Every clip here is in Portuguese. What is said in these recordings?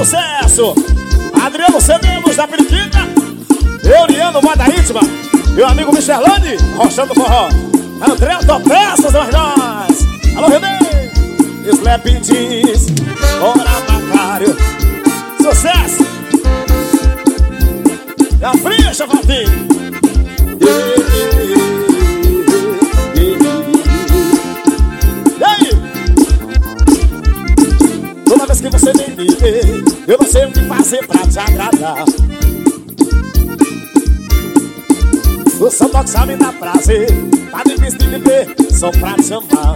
sucesso. Adriano Cedemos da Periquita, Euriano Madaítima, meu amigo Michelane, rochando forró. André Topeças, nós. Alô, Renê. Slap Jeans, Ora Macário. Sucesso. E a Fricha, Valtinho. E aí? Toda vez que você vem me ver, eu não sei o que fazer pra te agradar. O seu toque sabe dar prazer, tá difícil de viver só pra te amar.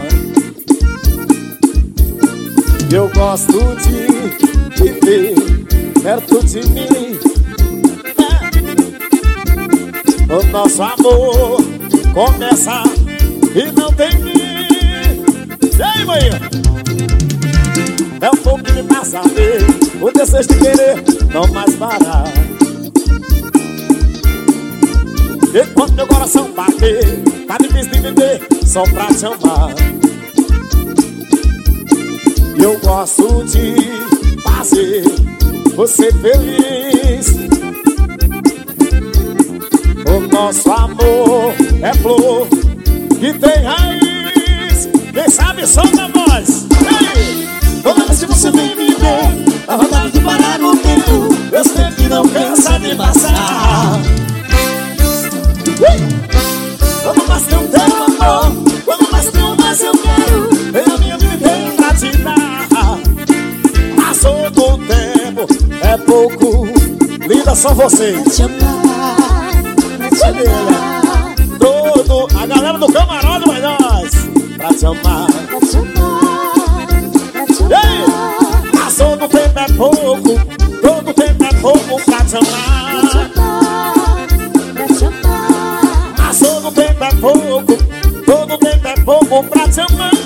Eu gosto de viver perto de mim. O nosso amor começa e não tem fim. E aí, manhã? É o fogo que me faz saber, o desejo de querer não mais parar. E quando meu coração bater, tá difícil de viver só pra te amar. Eu gosto de fazer você feliz. O nosso amor é flor que tem raiz. Quem sabe solta a voz. Ei! Toda vez que você vem me ver, a vontade de parar o tempo, eu sei que não cansa de passar. Quando mais tem um teu amor, quando mais tem um mais eu quero, vem a minha vida inteira pra te dar. Passou do tempo, é pouco, linda só você. Te amar, te amar. Todo, a galera do camarote vai nós, pra te amar. Pra te amar, pra te amar. Ei! Passou do tempo é pouco, todo tempo é pouco pra te amar. Pra te amar, pra te amar. Passou do tempo é pouco, todo tempo é pouco pra te amar.